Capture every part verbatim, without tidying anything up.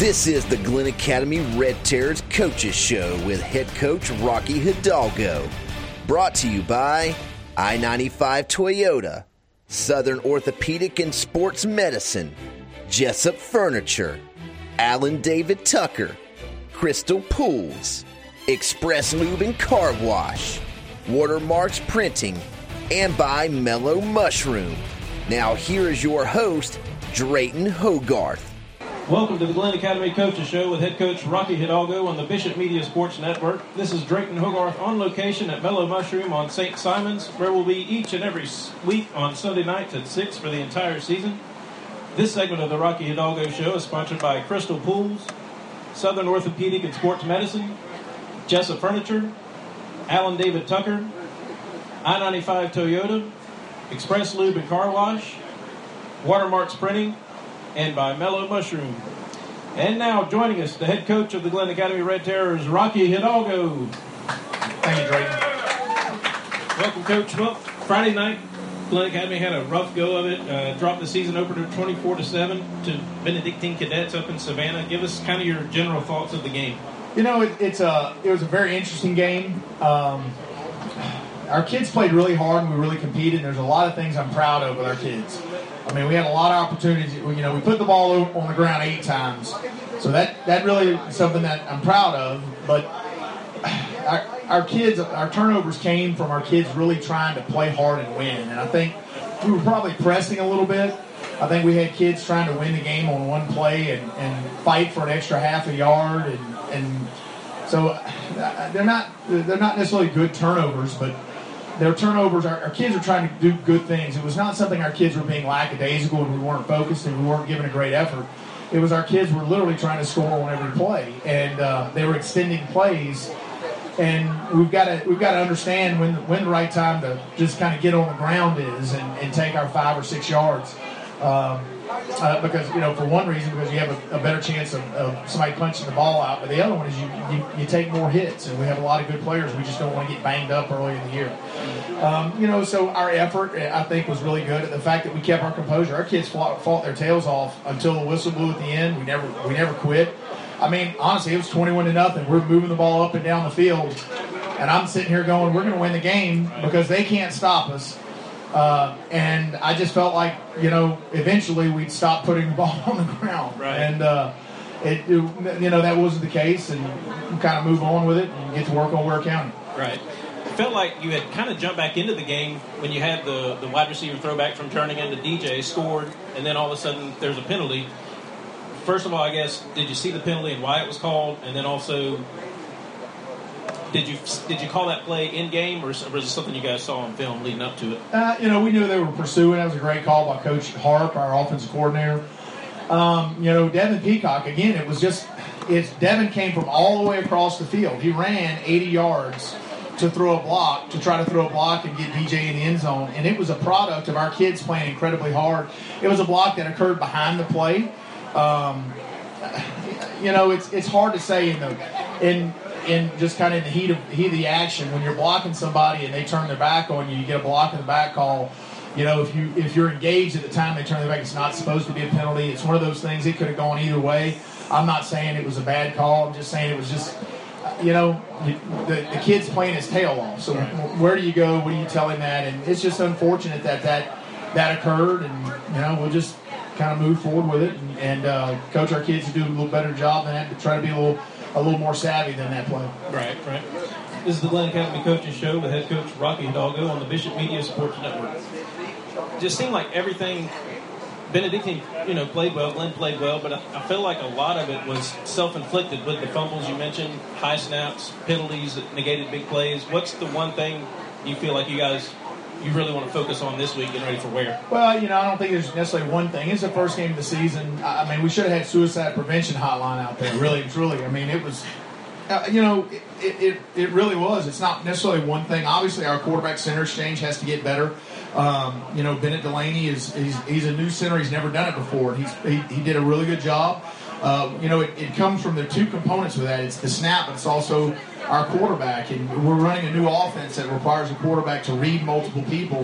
This is the Glenn Academy Red Terrors Coaches Show with head coach Rocky Hidalgo. Brought to you by I ninety-five Toyota, Southern Orthopedic and Sports Medicine, Jessup Furniture, Alan David Tucker, Crystal Pools, Express Lube and Car Wash, Watermarks Printing, and by Mellow Mushroom. Now here is your host, Drayton Hogarth. Welcome to the Glenn Academy Coaches Show with head coach Rocky Hidalgo on the Bishop Media Sports Network. This is Drayton Hogarth on location at Mellow Mushroom on Saint Simons, where we'll be each and every week on Sunday nights at six for the entire season. This segment of the Rocky Hidalgo Show is sponsored by Crystal Pools, Southern Orthopedic and Sports Medicine, Jessup Furniture, Alan David Tucker, I ninety-five Toyota, Express Lube and Car Wash, Watermarks Printing, and by Mellow Mushroom. And now joining us, the head coach of the Glenn Academy Red Terrors, Rocky Hidalgo. Thank you, Drayton. Welcome, Coach. Well, Friday night, Glenn Academy had a rough go of it. Uh, dropped the season opener twenty-four to seven to Benedictine Cadets up in Savannah. Give us kind of your general thoughts of the game. You know, it, it's a it was a very interesting game. Um, our kids played really hard and we really competed. There's a lot of things I'm proud of with our kids. I mean, we had a lot of opportunities. You know, we put the ball on the ground eight times. So that, that really is something that I'm proud of. But our, our kids, our turnovers came from our kids really trying to play hard and win. And I think we were probably pressing a little bit. I think we had kids trying to win the game on one play and, and fight for an extra half a yard. And, and so they're not they're not necessarily good turnovers, but their turnovers, our, our kids are trying to do good things. It was not something our kids were being lackadaisical and we weren't focused and we weren't giving a great effort. It was our kids were literally trying to score on every play, and uh, they were extending plays. And we've got to we've got to understand when when the right time to just kind of get on the ground is and, and take our five or six yards. Um, uh, because, you know, for one reason, because you have a, a better chance of, of somebody punching the ball out. But the other one is you, you you take more hits, and we have a lot of good players. We just don't want to get banged up early in the year. Um, you know, so our effort, I think, was really good. The fact that we kept our composure. Our kids fought, fought their tails off until the whistle blew at the end. We never we never quit. I mean, honestly, it was twenty-one to nothing. We're moving the ball up and down the field, and I'm sitting here going, we're going to win the game because they can't stop us. Uh, and I just felt like, you know, eventually we'd stop putting the ball on the ground. Right. And, uh, it, it, you know, that wasn't the case, and we kind of move on with it and get to work on Ware County. Right. It felt like you had kind of jumped back into the game when you had the, the wide receiver throwback from turning into D J, scored, and then all of a sudden there's a penalty. First of all, I guess, did you see the penalty and why it was called? And then also, Did you did you call that play in game, or was it something you guys saw on film leading up to it? Uh, you know, we knew they were pursuing. That was a great call by Coach Harp, our offensive coordinator. Um, you know, Devin Peacock, again, it was just, it's Devin came from all the way across the field. He ran eighty yards to throw a block, to try to throw a block and get D J in the end zone. And it was a product of our kids playing incredibly hard. It was a block that occurred behind the play. Um, you know, it's it's hard to say in the in in just kind of in the heat of heat of the action when you're blocking somebody and they turn their back on you. You get a block in the back call. You know, if you if you're engaged at the time they turn their back, it's not supposed to be a penalty. It's one of those things. It could have gone either way. I'm not saying it was a bad call. I'm just saying it was just, you know, the, the kid's playing his tail off. So where do you go? What do you tell him that? And it's just unfortunate that that, that occurred. And, you know, we'll just kind of move forward with it and, and uh, coach our kids to do a little better job than that, to try to be a little a little more savvy than that play. Right, right. This is the Glenn Academy Coaches Show with head coach Rocky Hidalgo on the Bishop Media Sports Network. Just seemed like everything, Benedictine, you know, played well, Glenn played well, but I, I feel like a lot of it was self-inflicted with the fumbles you mentioned, high snaps, penalties that negated big plays. What's the one thing you feel like you guys, you really want to focus on this week getting ready for Ware? Well, you know, I don't think there's necessarily one thing. It's the first game of the season. I mean, we should have had suicide prevention hotline out there, really and truly. I mean, it was, uh, you know, it, it, it really was. It's not necessarily one thing. Obviously, our quarterback center exchange has to get better. Um, you know, Bennett Delaney is he's, he's a new center. He's never done it before. He's he, he did a really good job. Uh, you know, it, it comes from the two components with that. It's the snap, but it's also our quarterback. And we're running a new offense that requires a quarterback to read multiple people.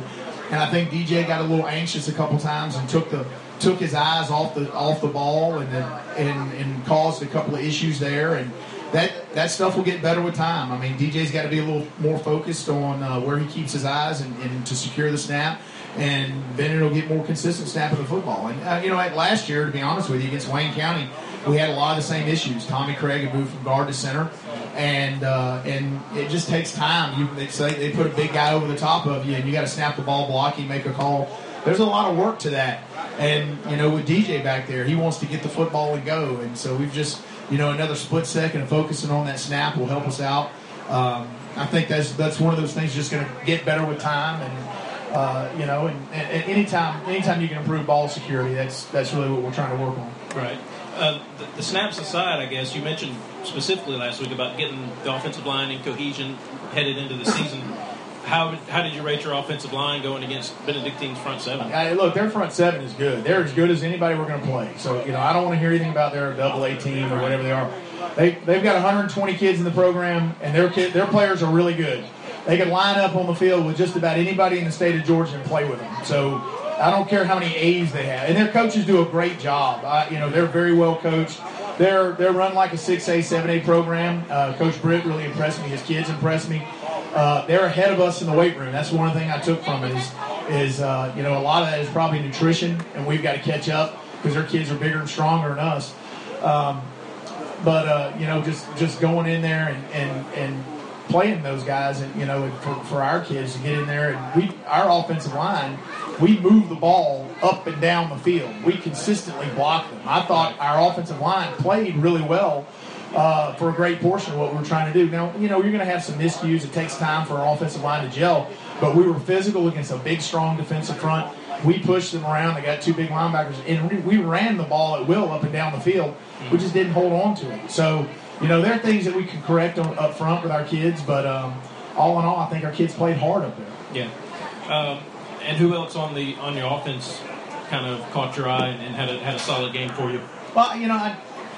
and I think D J got a little anxious a couple times and took the took his eyes off the off the ball and and and caused a couple of issues there. And that that stuff will get better with time. I mean, D J's got to be a little more focused on uh, where he keeps his eyes and, and to secure the snap. And then it'll get more consistent snap of the football. And, uh, you know, like last year, to be honest with you, against Wayne County, we had a lot of the same issues. Tommy Craig had moved from guard to center, and uh, and it just takes time. You, they, say they put a big guy over the top of you, and you got to snap the ball, block, you make a call. There's a lot of work to that. And, you know, with D J back there, he wants to get the football and go. And so we've just, you know, another split second of focusing on that snap will help us out. Um, I think that's that's one of those things just going to get better with time. And, Uh, you know, and, and anytime anytime you can improve ball security, that's that's really what we're trying to work on. Right. Uh, the, the snaps aside, I guess, you mentioned specifically last week about getting the offensive line in cohesion headed into the season. How how did you rate your offensive line going against Benedictine's front seven? Uh, look, their front seven is good. They're as good as anybody we're going to play. So, you know, I don't want to hear anything about their double A team or whatever they are. They, they've got one hundred twenty kids in the program, and their kid, their players are really good. They can line up on the field with just about anybody in the state of Georgia and play with them. So I don't care how many A's they have. And their coaches do a great job. I, you know, they're very well coached. They're they're run like a six A, seven A program. Uh, Coach Britt really impressed me. His kids impressed me. Uh, they're ahead of us in the weight room. That's one thing I took from it is, is uh, you know, a lot of that is probably nutrition, and we've got to catch up because their kids are bigger and stronger than us. Um, but, uh, you know, just, just going in there and, and, and playing those guys, and you know, for, for our kids to get in there, and we, our offensive line, we move the ball up and down the field. We consistently block them. I thought our offensive line played really well uh, for a great portion of what we were trying to do. Now, you know, you're going to have some miscues. It takes time for our offensive line to gel, but we were physical against a big, strong defensive front. We pushed them around. They got two big linebackers, and we ran the ball at will up and down the field. We just didn't hold on to it. So, you know, there are things that we can correct on, up front with our kids, but um, all in all, I think our kids played hard up there. Yeah. Um, and who else on the on your offense kind of caught your eye and, and had a had a solid game for you? Well, you know, I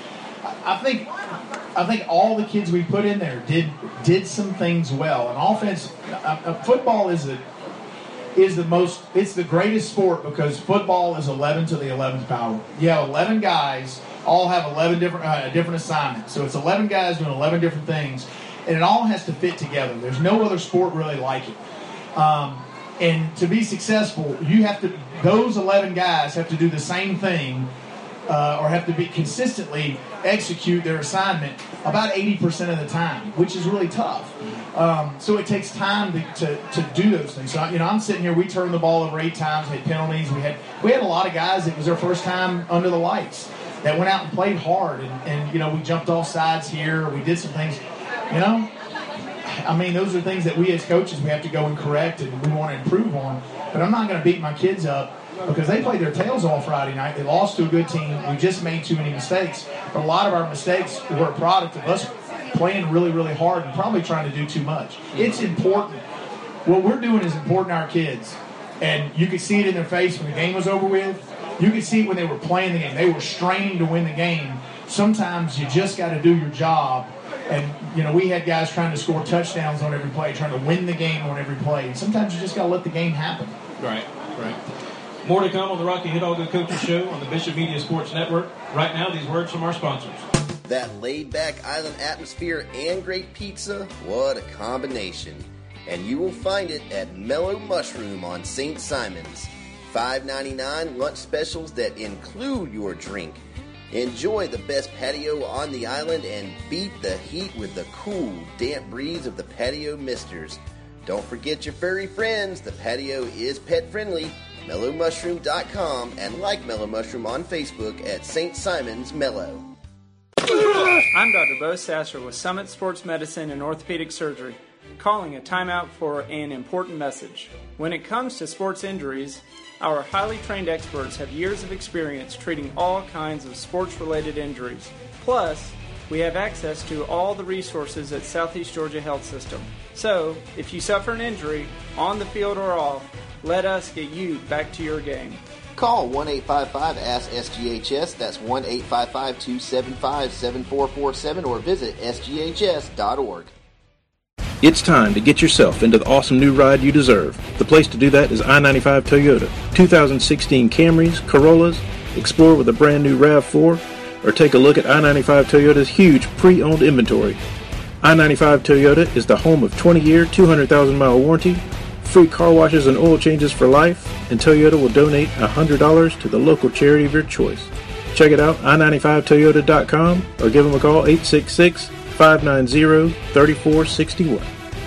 I think I think all the kids we put in there did did some things well. And offense, uh, uh, football is a is the most it's the greatest sport because football is eleven to the eleventh power. You have eleven guys. All have eleven different uh, different assignments. So it's eleven guys doing eleven different things, and it all has to fit together. There's no other sport really like it. Um, and to be successful, you have to those eleven guys have to do the same thing, uh, or have to be consistently execute their assignment about eighty percent of the time, which is really tough. Um, so it takes time to, to, to do those things. So you know, I'm sitting here. We turned the ball over eight times. We had penalties. We had we had a lot of guys. It was their first time under the lights. That went out and played hard, and, and, you know, we jumped off sides here, we did some things, you know, I mean, those are things that we as coaches, we have to go and correct and we want to improve on, but I'm not going to beat my kids up because they played their tails off Friday night, they lost to a good team, we just made too many mistakes, but a lot of our mistakes were a product of us playing really, really hard and probably trying to do too much. It's important. What we're doing is important to our kids, and you could see it in their face when the game was over with. You could see it when they were playing the game. They were straining to win the game. Sometimes you just got to do your job. And, you know, we had guys trying to score touchdowns on every play, trying to win the game on every play. And sometimes you just got to let the game happen. Right, right. More to come on the Rocky Hidalgo Coaches Show on the Bishop Media Sports Network. Right now, these words from our sponsors. That laid-back island atmosphere and great pizza, what a combination. And you will find it at Mellow Mushroom on Saint Simons. five ninety-nine lunch specials that include your drink. Enjoy the best patio on the island and beat the heat with the cool, damp breeze of the Patio Misters. Don't forget your furry friends. The patio is pet friendly. mellow mushroom dot com and like Mellow Mushroom on Facebook at Saint Simons Mellow. I'm Doctor Bo Sasser with Summit Sports Medicine and Orthopedic Surgery, calling a timeout for an important message. When it comes to sports injuries, our highly trained experts have years of experience treating all kinds of sports-related injuries. Plus, we have access to all the resources at Southeast Georgia Health System. So, if you suffer an injury, on the field or off, let us get you back to your game. Call one eight five five A S K S G H S, that's one eight five five two seven five seven four four seven, or visit S G H S dot org. It's time to get yourself into the awesome new ride you deserve. The place to do that is I ninety-five Toyota. two thousand sixteen Camrys, Corollas, explore with a brand new RAV four, or take a look at I ninety-five Toyota's huge pre-owned inventory. I ninety-five Toyota is the home of twenty-year, two hundred thousand mile warranty, free car washes and oil changes for life, and Toyota will donate one hundred dollars to the local charity of your choice. Check it out, i ninety-five toyota dot com, or give them a call, eight six six, five nine zero, three four six one.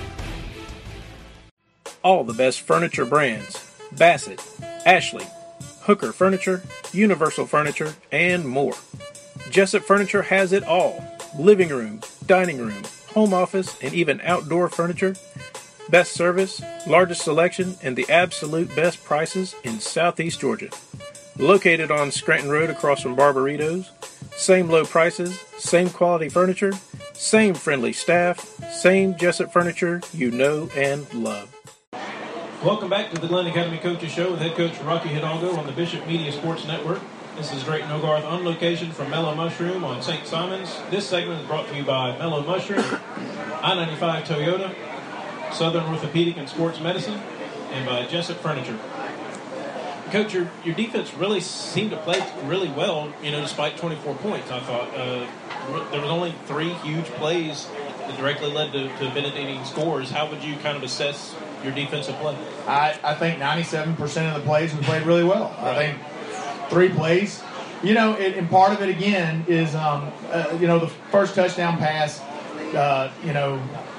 All the best furniture brands, Bassett, Ashley, Hooker Furniture, Universal Furniture, and more. Jessup Furniture has it all. Living room, dining room, home office, and even outdoor furniture. Best service, largest selection, and the absolute best prices in Southeast Georgia. Located on Scranton Road across from Barbaritos. Same low prices, same quality furniture, same friendly staff, same Jessup Furniture you know and love. Welcome back to the Glenn Academy Coaches Show with head coach Rocky Hidalgo on the Bishop Media Sports Network. This is Drayton Hogarth on location from Mellow Mushroom on Saint Simons. This segment is brought to you by Mellow Mushroom, I ninety-five Toyota, Southern Orthopedic and Sports Medicine, and by Jessup Furniture. Coach, your, your defense really seemed to play really well, you know, despite twenty-four points, I thought. Uh, there was only three huge plays that directly led to, to benefiting scores. How would you kind of assess your defensive play? I, I think ninety-seven percent of the plays we played really well. Right. I think three plays. You know, it, and part of it, again, is, um, uh, you know, the first touchdown pass, uh, you know,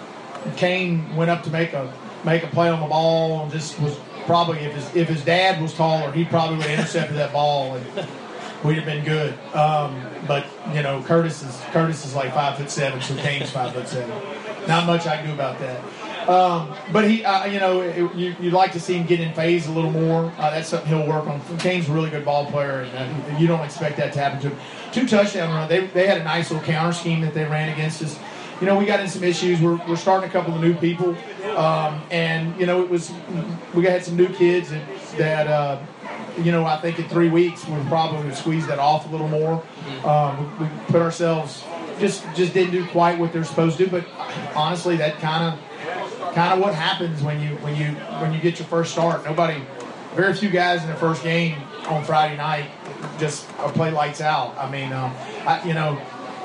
Kane went up to make a make a play on the ball and just was probably, if his, if his dad was taller, he probably would have intercepted that ball and we'd have been good. Um, but, you know, Curtis is Curtis is like five foot seven, so Kane's five foot seven. Not much I can do about that. Um, but he, uh, you know, it, you, you'd like to see him get in phase a little more. Uh, that's something he'll work on. Kane's a really good ball player, and uh, you don't expect that to happen to him. Two touchdown runs. They they had a nice little counter scheme that they ran against us. You know, we got in some issues. We're we're starting a couple of new people, um, and you know, it was we had some new kids that, that uh, you know, I think in three weeks we probably would squeeze that off a little more. Um, we, we put ourselves just just didn't do quite what they're supposed to do. But honestly, that kind of. Kind of what happens when you when you when you get your first start. Nobody, very few guys in the first game on Friday night just play lights out. I mean, um, I, you know,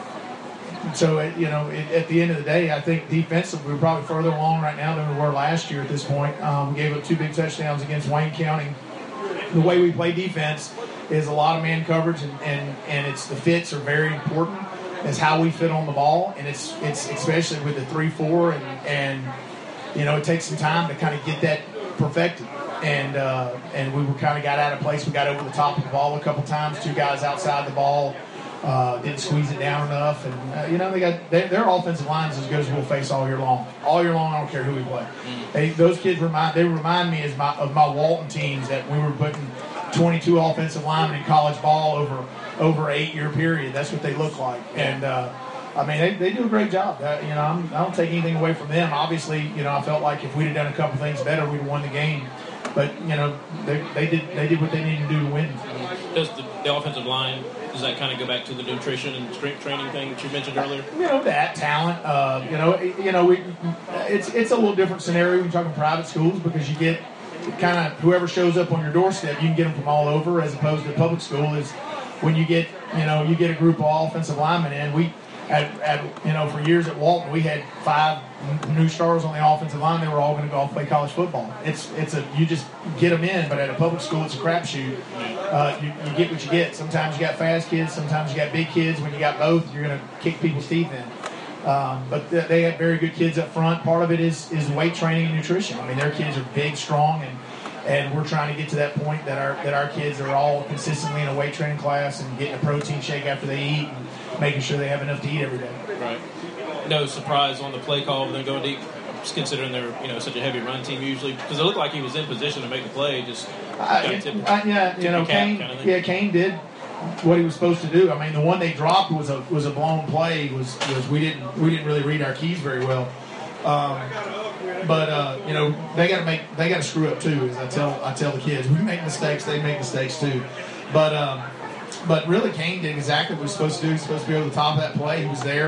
so it, you know, it, at the end of the day, I think defensively we're probably further along right now than we were last year at this point. Um, we gave up two big touchdowns against Wayne County. The way we play defense is a lot of man coverage, and, and, and it's the fits are very important. It's how we fit on the ball, and it's it's especially with the three four and and. You know, it takes some time to kind of get that perfected. And uh, and we were kind of got out of place. We got over the top of the ball a couple times. Two guys outside the ball uh, didn't squeeze it down enough. And, uh, you know, they got they, their offensive line is as good as we'll face all year long. All year long, I don't care who we play. Mm-hmm. They, those kids remind they remind me as my, of my Walton teams that we were putting twenty-two offensive linemen in college ball over over an eight-year period. That's what they look like. And, uh, I mean, they, they do a great job. Uh, you know, I'm, I don't take anything away from them. Obviously, you know, I felt like if we'd have done a couple things better, we'd have won the game. But you know, they, they did they did what they needed to do to win. Does the, the offensive line, does that kind of go back to the nutrition and strength training thing that you mentioned earlier? You know, that talent. Uh, you know, you know, we, it's it's a little different scenario when you're talking private schools because you get kind of whoever shows up on your doorstep, you can get them from all over, as opposed to public school is when you get you know you get a group of offensive linemen in. We At, at, you know, for years at Walton, we had five new stars on the offensive line. They were all going to go off play college football. It's it's a you just get them in, but at a public school, it's a crapshoot. Uh, you, you get what you get. Sometimes you got fast kids, sometimes you got big kids. When you got both, you're going to kick people's teeth in. Um, but th- they have very good kids up front. Part of it is is weight training and nutrition. I mean, their kids are big, strong, and and we're trying to get to that point that our that our kids are all consistently in a weight training class and getting a protein shake after they eat. And, making sure they have enough to eat every day. Right. No surprise on the play call of them going deep, just considering they're you know such a heavy run team usually, because it looked like he was in position to make the play. Just uh, kind of tip, uh, yeah, you know, Kane. Kind of yeah, Kane did what he was supposed to do. I mean, the one they dropped was a was a blown play. Was was we didn't we didn't really read our keys very well. Um, but uh, you know they got to make they got to screw up too. As I tell I tell the kids, we make mistakes, they make mistakes too. But um, But really, Kane did exactly what he was supposed to do. He was supposed to be over the top of that play. He was there.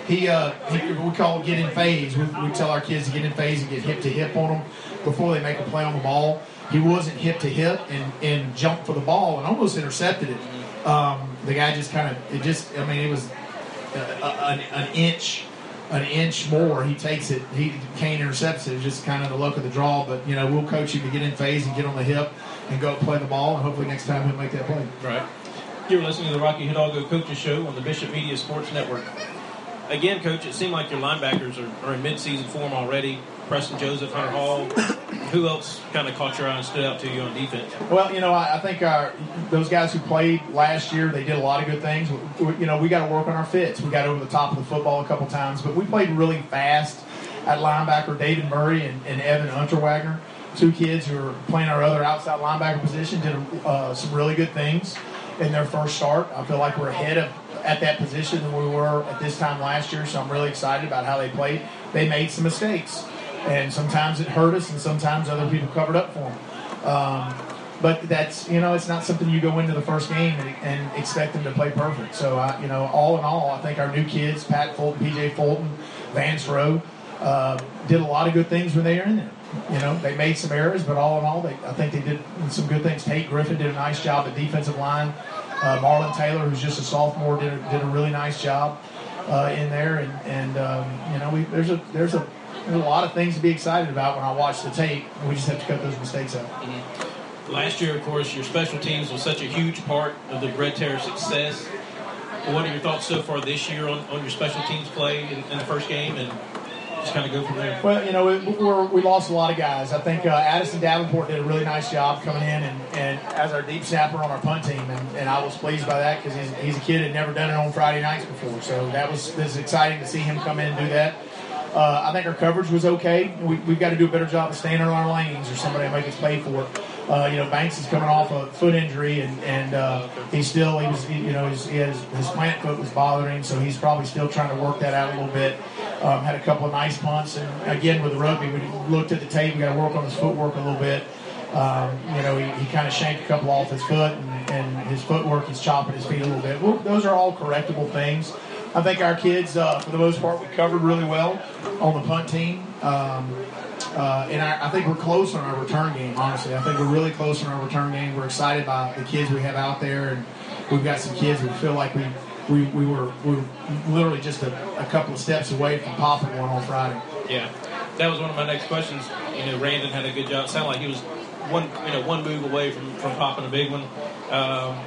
he, uh, he we call it get in phase. We, we tell our kids to get in phase and get hip to hip on them before they make a play on the ball. He wasn't hip to hip and, and jumped for the ball and almost intercepted it. Um, the guy just kind of, it just, I mean, it was a, a, an, an inch, an inch more. He takes it, he Kane intercepts it. It's just kind of the luck of the draw. But, you know, we'll coach him to get in phase and get on the hip and go play the ball, and hopefully next time he'll make that play. Right. You're listening to the Rocky Hidalgo Coaches Show on the Bishop Media Sports Network. Again, Coach, it seemed like your linebackers are, are in mid-season form already. Preston Joseph, Hunter Hall. Who else kind of caught your eye and stood out to you on defense? Well, you know, I, I think our, those guys who played last year, they did a lot of good things. We, you know, we got to work on our fits. We got over the top of the football a couple times, but we played really fast at linebacker. David Murray and, and Evan Unterwagner, two kids who are playing our other outside linebacker position, did uh, some really good things in their first start. I feel like we're ahead of at that position than we were at this time last year, so I'm really excited about how they played. They made some mistakes, and sometimes it hurt us, and sometimes other people covered up for them. Um, but that's, you know, it's not something you go into the first game and, and expect them to play perfect. So, I, you know, all in all, I think our new kids, Pat Fulton, P J Fulton, Vance Rowe, uh, did a lot of good things when they were in there. You know, they made some errors, but all in all, they, I think they did some good things. Tate Griffin did a nice job at defensive line. Uh, Marlon Taylor, who's just a sophomore, did a, did a really nice job uh, in there. And, and um, you know, we, there's a there's a there's a lot of things to be excited about when I watch the tape. We just have to cut those mistakes out. Mm-hmm. Last year, of course, your special teams was such a huge part of the Red Terror success. What are your thoughts so far this year on, on your special teams play in, in the first game, and just kind of go from there? Well, you know, we, we're, we lost a lot of guys. I think uh, Addison Davenport did a really nice job coming in and, and as our deep snapper on our punt team, and, and I was pleased by that because he's, he's a kid that had never done it on Friday nights before. So that was, it was exciting to see him come in and do that. Uh, I think our coverage was okay. We, we've got to do a better job of staying in our lanes, or somebody to make us pay for it. Uh, you know, Banks is coming off a foot injury, and and uh, he's still he was he, you know he's, he has, his plant foot was bothering him, so he's probably still trying to work that out a little bit. Um, had a couple of nice punts, and again with the rugby, we looked at the tape. We got to work on his footwork a little bit. Um, you know, he, he kind of shanked a couple off his foot, and, and his footwork is chopping his feet a little bit. Well, those are all correctable things. I think our kids, uh, for the most part, we covered really well on the punt team. Um, uh, and I, I think we're close on our return game, honestly. I think we're really close on our return game. We're excited by the kids we have out there, and we've got some kids who feel like we we, we were we were literally just a, a couple of steps away from popping one on Friday. Yeah, that was one of my next questions. You know, Randon had a good job. It sounded like he was one you know one move away from, from popping a big one. Um,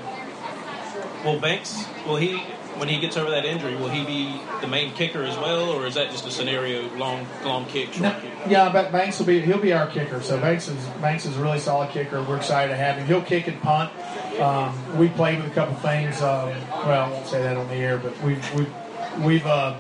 will Banks, will he... when he gets over that injury, will he be the main kicker as well, or is that just a scenario, long long kick, short no, kick? Yeah, but Banks will be he'll be our kicker. So Banks is Banks is a really solid kicker. We're excited to have him. He'll kick and punt. Um, we played with a couple things. Um, well, I won't say that on the air, but we've we've we've uh,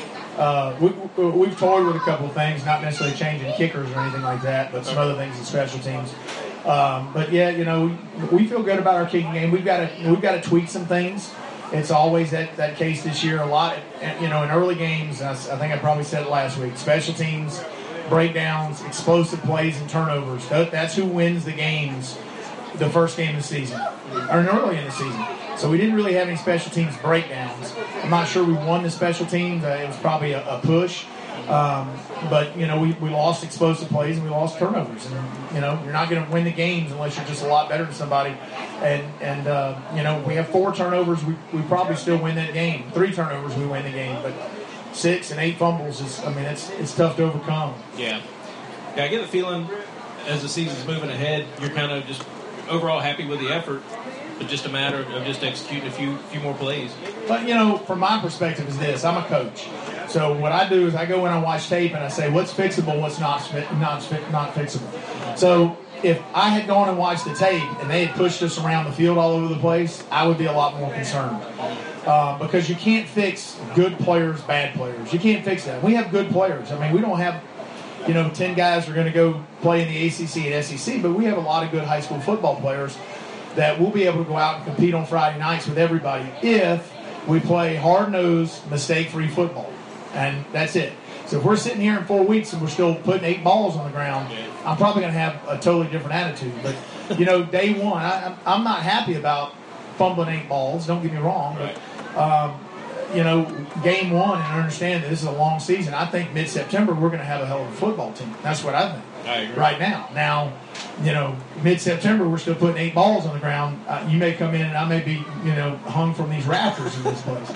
uh, we, we've toyed with a couple of things, not necessarily changing kickers or anything like that, but some other things in special teams. Um, but yeah, you know, we feel good about our kicking game. We've got to we've got to tweak some things. It's always that, that case this year. A lot, you know, in early games, I, I think I probably said it last week, special teams, breakdowns, explosive plays, and turnovers. That's who wins the games the first game of the season, or early in the season. So we didn't really have any special teams breakdowns. I'm not sure we won the special teams. Uh, it was probably a, a push. Um, but, you know, we, we lost explosive plays and we lost turnovers. And, you know, you're not going to win the games unless you're just a lot better than somebody. And, and uh, you know, we have four turnovers. We, we probably still win that game. Three turnovers, we win the game. But six and eight fumbles is, I mean, it's it's tough to overcome. Yeah. Yeah, I get the feeling as the season's moving ahead, you're kind of just overall happy with the effort, but just a matter of just executing a few few more plays. But, you know, from my perspective is this. I'm a coach. So what I do is I go in and watch tape and I say, what's fixable, what's not not, not fixable. So if I had gone and watched the tape and they had pushed us around the field all over the place, I would be a lot more concerned. Uh, because you can't fix good players, bad players. You can't fix that. We have good players. I mean, we don't have, you know, ten guys who are going to go play in the A C C and S E C, but we have a lot of good high school football players that will be able to go out and compete on Friday nights with everybody if we play hard-nosed, mistake-free football. And that's it. So if we're sitting here in four weeks and we're still putting eight balls on the ground, I'm probably going to have a totally different attitude. But, you know, day one, I, I'm not happy about fumbling eight balls. Don't get me wrong. But, um, you know, game one and understand that this is a long season. I think mid-September we're going to have a hell of a football team. That's what I think. I agree. Right now. Now, you know, mid-September we're still putting eight balls on the ground. Uh, you may come in and I may be, you know, hung from these rafters in this place.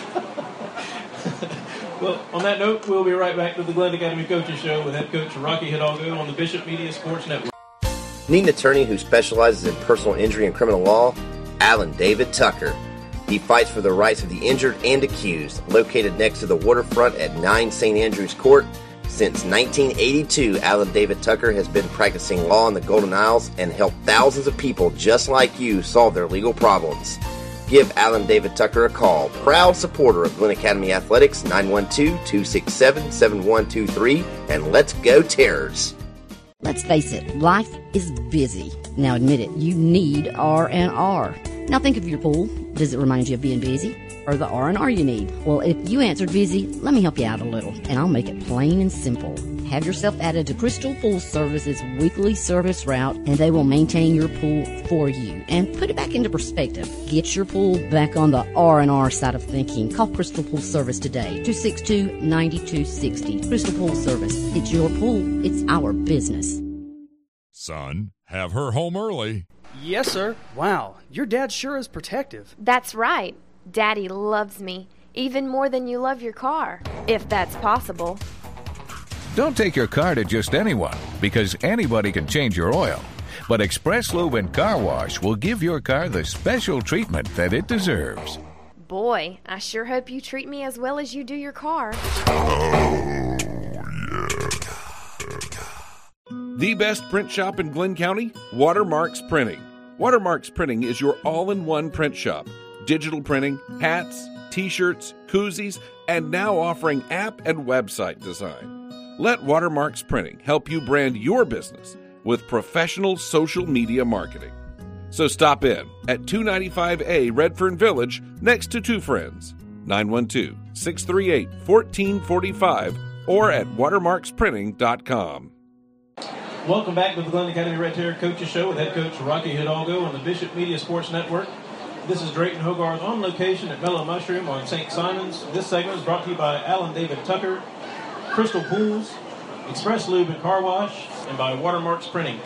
Well, on that note, we'll be right back to the Glenn Academy Coaches Show with head coach Rocky Hidalgo on the Bishop Media Sports Network. Need an attorney who specializes in personal injury and criminal law? Alan David Tucker. He fights for the rights of the injured and accused. Located next to the waterfront at nine Saint Andrews Court. Since nineteen eighty-two, Alan David Tucker has been practicing law in the Golden Isles and helped thousands of people just like you solve their legal problems. Give Alan David Tucker a call. Proud supporter of Glenn Academy Athletics, nine one two, two six seven, seven one two three, and let's go Terrors. Let's face it, life is busy. Now admit it, you need R and R. Now think of your pool. Does it remind you of being busy? Or the R and R you need? Well, if you answered busy, let me help you out a little, and I'll make it plain and simple. Have yourself added to Crystal Pool Service's weekly service route, and they will maintain your pool for you. And put it back into perspective. Get your pool back on the R and R side of thinking. Call Crystal Pool Service today, two six two, nine two six zero. Crystal Pool Service. It's your pool. It's our business. Son, have her home early. Yes, sir. Wow, your dad sure is protective. That's right. Daddy loves me, even more than you love your car, if that's possible. Don't take your car to just anyone, because anybody can change your oil. But Express Lube and Car Wash will give your car the special treatment that it deserves. Boy, I sure hope you treat me as well as you do your car. Oh, yeah. The best print shop in Glenn County? Watermarks Printing. Watermarks Printing is your all-in-one print shop. Digital printing, hats, t-shirts, koozies, and now offering app and website design. Let Watermarks Printing help you brand your business with professional social media marketing. So stop in at two ninety-five A Redfern Village next to Two Friends, nine one two, six three eight, one four four five, or at watermarks printing dot com. Welcome back to the Glenn Academy Red Terror Coaches Show with head coach Rocky Hidalgo on the Bishop Media Sports Network. This is Drayton Hogarth on location at Mellow Mushroom on Saint Simons. This segment is brought to you by Alan David Tucker, Crystal Pools, Express Lube and Car Wash, and by Watermarks Printing.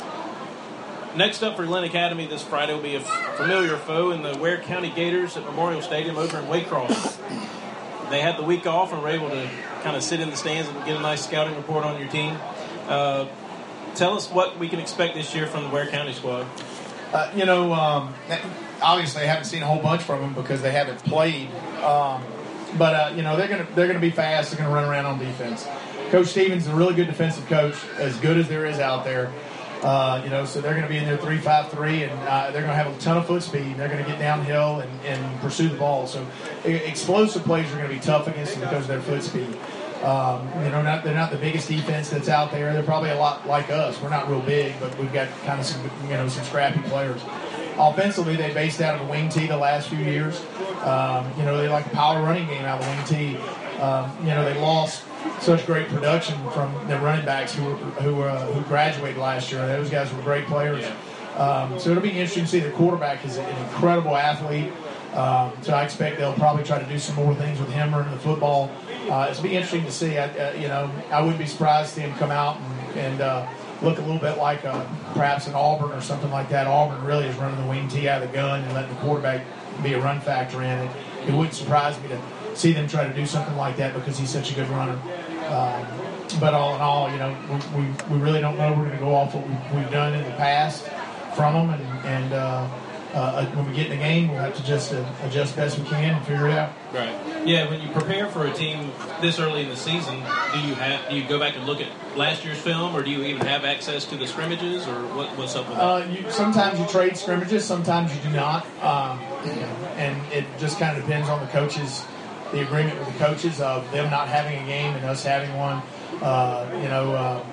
Next up for Glenn Academy this Friday will be a familiar foe in the Ware County Gators at Memorial Stadium over in Waycross. They had the week off and were able to kind of sit in the stands and get a nice scouting report on your team. Uh, tell us what we can expect this year from the Ware County squad. Uh, you know, um, obviously I haven't seen a whole bunch from them because they haven't played. Um, but, uh, you know, they're going to they're gonna be fast. They're going to run around on defense. Coach Stevens is a really good defensive coach, as good as there is out there. Uh, you know, so they're going to be in their three five three, and uh, they're going to have a ton of foot speed. They're going to get downhill and, and pursue the ball. So explosive plays are going to be tough against them because of their foot speed. Um, you know, not, they're not the biggest defense that's out there. They're probably a lot like us. We're not real big, but we've got kind of some, you know, some scrappy players. Offensively, they based out of the wing tee the last few years. Um, you know, they like a power running game out of the wing tee. Um, you know, they lost such great production from the running backs who who uh, who graduated last year. Those guys were great players. Um, so it'll be interesting to see. The quarterback is an incredible athlete. Um, so I expect they'll probably try to do some more things with him running the football. Uh, it'll be interesting to see. I, uh, you know, I wouldn't be surprised to see him come out and, and uh, look a little bit like uh, perhaps an Auburn or something like that. Auburn really is running the wing tee out of the gun and letting the quarterback be a run factor in it. It wouldn't surprise me to see them try to do something like that because he's such a good runner. Um, but all in all, you know, we, we, we really don't know. We're going to go off what we've, we've done in the past from them, and, and uh, uh, when we get in the game, we'll have to just uh, adjust best we can and figure it out. Right. Yeah. When you prepare for a team this early in the season, do you have do you go back and look at last year's film, or do you even have access to the scrimmages, or what, what's up with that? Uh, you, sometimes you trade scrimmages, sometimes you do not, um, and it just kind of depends on the coaches. The agreement with the coaches of them not having a game and us having one. Uh, you know, uh,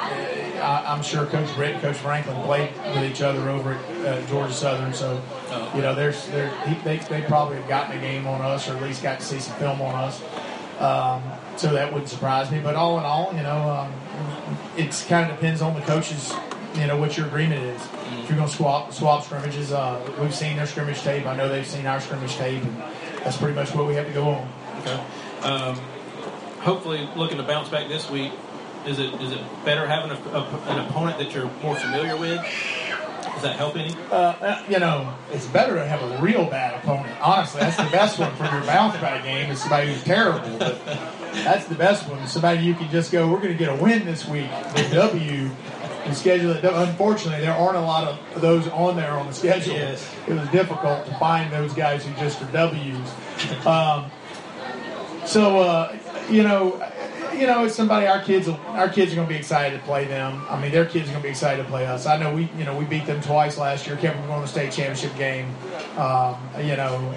I, I'm sure Coach Britt and Coach Franklin played with each other over at uh, Georgia Southern, so oh. you know, there's there they they probably have gotten a game on us, or at least got to see some film on us. Um, so that wouldn't surprise me. But all in all, you know, um, it kind of depends on the coaches. You know what your agreement is. Mm-hmm. If you're going to swap swap scrimmages, uh, we've seen their scrimmage tape. I know they've seen our scrimmage tape, and that's pretty much what we have to go on. Okay. Um, hopefully, looking to bounce back this week. Is it is it better having a, a, an opponent that you're more familiar with? Does that help any? Uh, you know, it's better to have a real bad opponent. Honestly, that's the best one for your bounce back game is somebody who's terrible. But that's the best one. Somebody you can just go, we're going to get a win this week with W and schedule it. Unfortunately, there aren't a lot of those on there on the schedule. Yes. It was difficult to find those guys who just are W's. Um, so, uh, you know, you know, it's somebody our kids our kids are going to be excited to play them. I mean, their kids are going to be excited to play us. I know we, you know, we beat them twice last year, kept them going to the state championship game. Um, you know,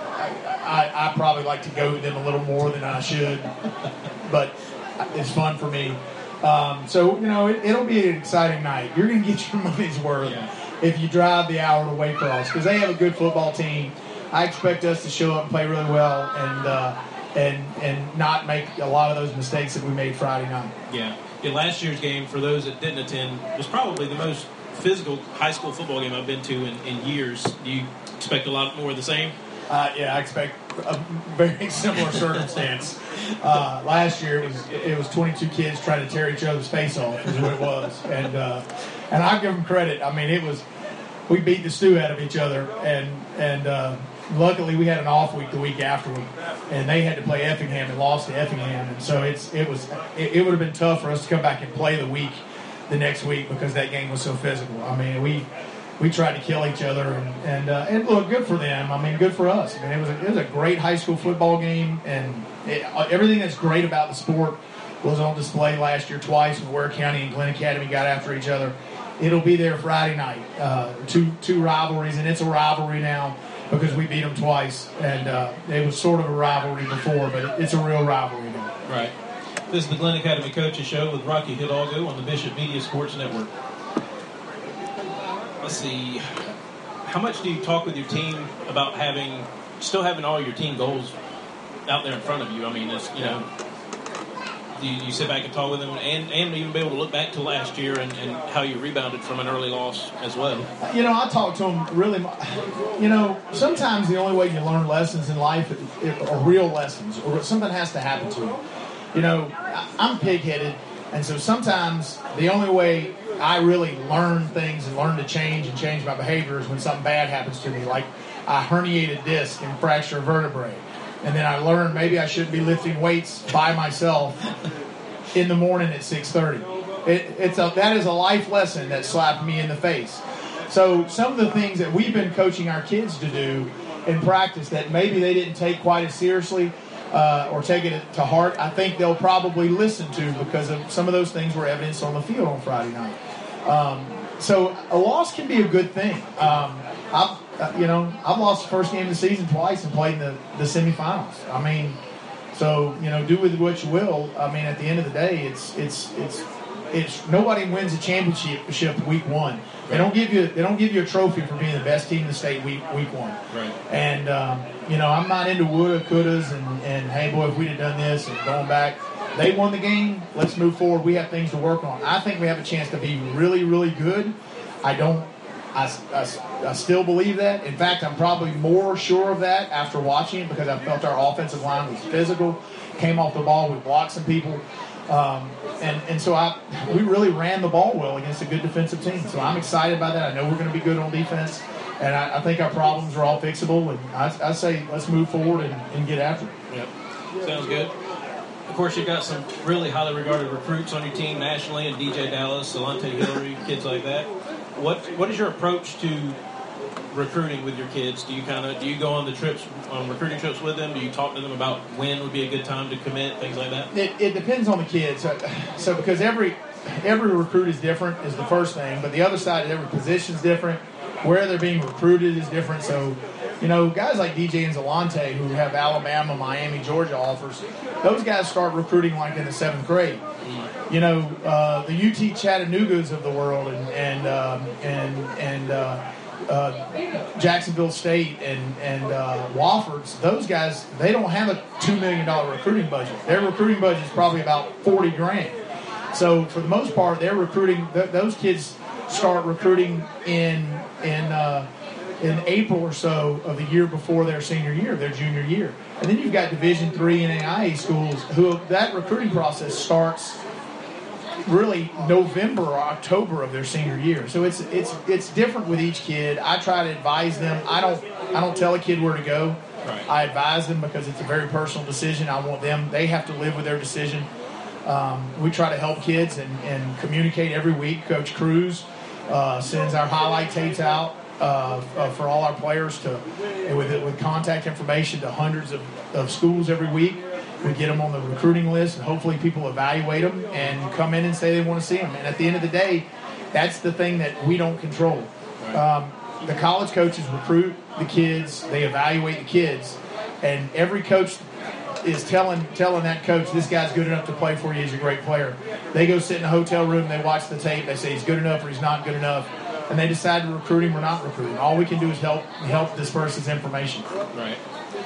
I, I probably like to go with them a little more than I should, but it's fun for me. Um, so, you know, it, it'll be an exciting night. You're going to get your money's worth yeah. if you drive the hour to Waycross because they have a good football team. I expect us to show up and play really well and uh, and and not make a lot of those mistakes that we made Friday night. Yeah. yeah. Last year's game, for those that didn't attend, was probably the most physical high school football game I've been to in, in years. Do you expect a lot more of the same? Uh, yeah, I expect a very similar circumstance. Uh, last year it was it was twenty-two kids trying to tear each other's face off is what it was, and uh, and I give them credit. I mean, it was we beat the stew out of each other, and and uh, luckily we had an off week the week after week, and they had to play Effingham and lost to Effingham, and so it's it was it, it would have been tough for us to come back and play the week the next week because that game was so physical. I mean, we. We tried to kill each other, and and, uh, and look, good for them. I mean, good for us. I mean, it was a, it was a great high school football game, and it, everything that's great about the sport was on display last year twice when Ware County and Glenn Academy got after each other. It'll be there Friday night. Uh, two two rivalries, and it's a rivalry now because we beat them twice, and uh, it was sort of a rivalry before, but it, it's a real rivalry now. Right. This is the Glenn Academy Coaches Show with Rocky Hidalgo on the Bishop Media Sports Network. Let's see. How much do you talk with your team about having, still having all your team goals out there in front of you? I mean, it's, you know, do you, you sit back and talk with them and, and even be able to look back to last year and, and how you rebounded from an early loss as well? You know, I talk to them really, you know, sometimes the only way you learn lessons in life are real lessons, or something has to happen to you. You know, I'm pig-headed, and so sometimes the only way I really learn things and learn to change and change my behaviors when something bad happens to me, like a herniated disc and fracture vertebrae. And then I learn maybe I shouldn't be lifting weights by myself in the morning at six thirty. It, it's a, that is a life lesson that slapped me in the face. So some of the things that we've been coaching our kids to do in practice that maybe they didn't take quite as seriously uh, or take it to heart, I think they'll probably listen to because of some of those things were evidenced on the field on Friday night. Um, so a loss can be a good thing. Um, I've, uh, you know, I've lost the first game of the season twice and played in the, the semifinals. I mean, so, you know, do with what you will. I mean, at the end of the day, it's, it's, it's, it's nobody wins a championship week one. They don't give you, they don't give you a trophy for being the best team in the state week, week one. Right. And, um, you know, I'm not into woulda, couldas and, and, hey boy, if we'd have done this and going back. They won the game. Let's move forward. We have things to work on. I think we have a chance to be really, really good. I don't I, I, I still believe that. In fact, I'm probably more sure of that after watching it because I felt our offensive line was physical, came off the ball, we blocked some people. Um, and, and so I we really ran the ball well against a good defensive team. So I'm excited about that. I know we're going to be good on defense. And I, I think our problems are all fixable. And I, I say let's move forward and, and get after it. Yep. Sounds good. Of course, you've got some really highly regarded recruits on your team nationally, and D J Dallas, Salante Hillary, kids like that. What What is your approach to recruiting with your kids? Do you kind of do you go on the trips, on recruiting trips with them? Do you talk to them about when would be a good time to commit, things like that? It, it depends on the kids. So, so because every every recruit is different is the first thing, but the other side is every position is different. Where they're being recruited is different. So, you know, guys like D J and Zalante who have Alabama, Miami, Georgia offers, those guys start recruiting like in the seventh grade. You know, uh, the U T Chattanoogas of the world and and um, and and uh, uh, Jacksonville State and and uh, Wofford's, those guys, they don't have a two million dollar recruiting budget. Their recruiting budget is probably about forty grand. So for the most part, they're recruiting. Th- those kids start recruiting in in. Uh, in April or so of the year before their senior year, their junior year. And then you've got Division three and A I A schools who that recruiting process starts really November or October of their senior year. So it's it's it's different with each kid. I try to advise them. I don't I don't tell a kid where to go. Right. I advise them because it's a very personal decision. I want them, they have to live with their decision. Um, we try to help kids and, and communicate every week. Coach Cruz uh, sends our highlight tapes out uh, uh, for all our players to with with contact information to hundreds of, of schools every week. We get them on the recruiting list, and hopefully people evaluate them and come in and say they want to see them. And at the end of the day, that's the thing that we don't control. Um, the college coaches recruit the kids, they evaluate the kids, and every coach is telling telling that coach, this guy's good enough to play for you, he's a great player. They go sit in a hotel room, they watch the tape, they say he's good enough or he's not good enough, and they decide to recruit him or not recruit him. All we can do is help help disperse his information. Right.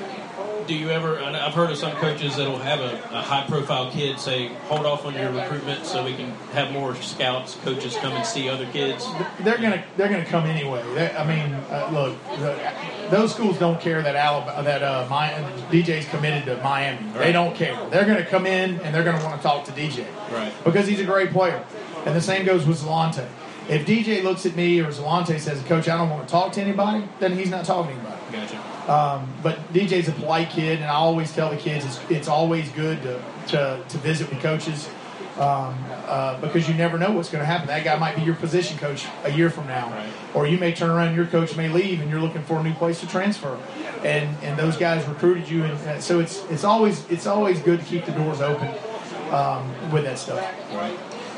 Do you ever, and I've heard of some coaches that'll have a, a high-profile kid say, hold off on your recruitment so we can have more scouts, coaches come and see other kids? They're gonna they're gonna come anyway. They, I mean, uh, look, the, those schools don't care that Alabama, that uh, my, D J's committed to Miami. Right. They don't care. They're gonna come in and they're gonna want to talk to D J, right? Because he's a great player. And the same goes with Zalante. If D J looks at me or Zalante says, Coach, I don't want to talk to anybody, then he's not talking to anybody. Gotcha. Um, but D J's a polite kid, and I always tell the kids it's, it's always good to, to, to visit with coaches um, uh, because you never know what's going to happen. That guy might be your position coach a year from now, right. Or you may turn around and your coach may leave, and you're looking for a new place to transfer. And and those guys recruited you, and, and so it's it's always it's always good to keep the doors open um, with that stuff. Right.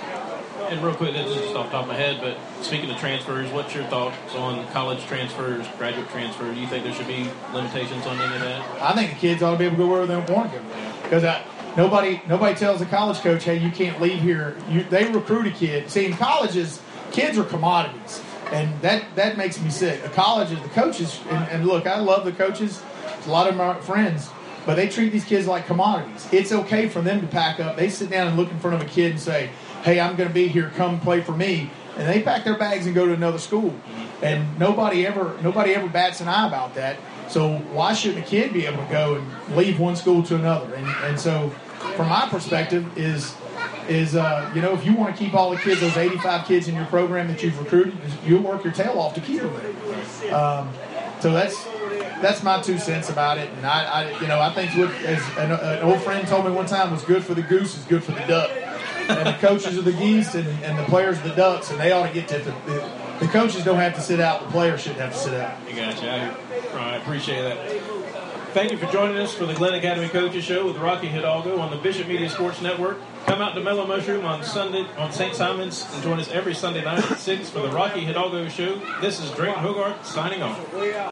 And real quick, this is just off the top of my head, but speaking of transfers, what's your thoughts on college transfers, graduate transfers? Do you think there should be limitations on any of that? I think the kids ought to be able to go wherever they want to go. Because nobody nobody tells a college coach, hey, you can't leave here. You, they recruit a kid. See, in colleges, kids are commodities. And that, that makes me sick. The colleges, the coaches, and, and look, I love the coaches. A lot of them are friends. But they treat these kids like commodities. It's okay for them to pack up. They sit down and look in front of a kid and say, hey, I'm going to be here, come play for me. And they pack their bags and go to another school. And nobody ever nobody ever bats an eye about that. So why shouldn't a kid be able to go and leave one school to another? And and so from my perspective is, is uh, you know, if you want to keep all the kids, those eighty-five kids in your program that you've recruited, you'll work your tail off to keep them there. Um, so that's that's my two cents about it. And I, I you know, I think what, as an, an old friend told me one time, was good for the goose is good for the duck. And the coaches are the geese, and, and the players are the ducks, and they ought to get to the, the, the coaches don't have to sit out, the players shouldn't have to sit out. I got you. I, I appreciate that. Thank you for joining us for the Glenn Academy Coaches Show with Rocky Hidalgo on the Bishop Media Sports Network. Come out to Mellow Mushroom on Sunday on Saint Simon's and join us every Sunday night at six for the Rocky Hidalgo Show. This is Drayton Hogarth signing off.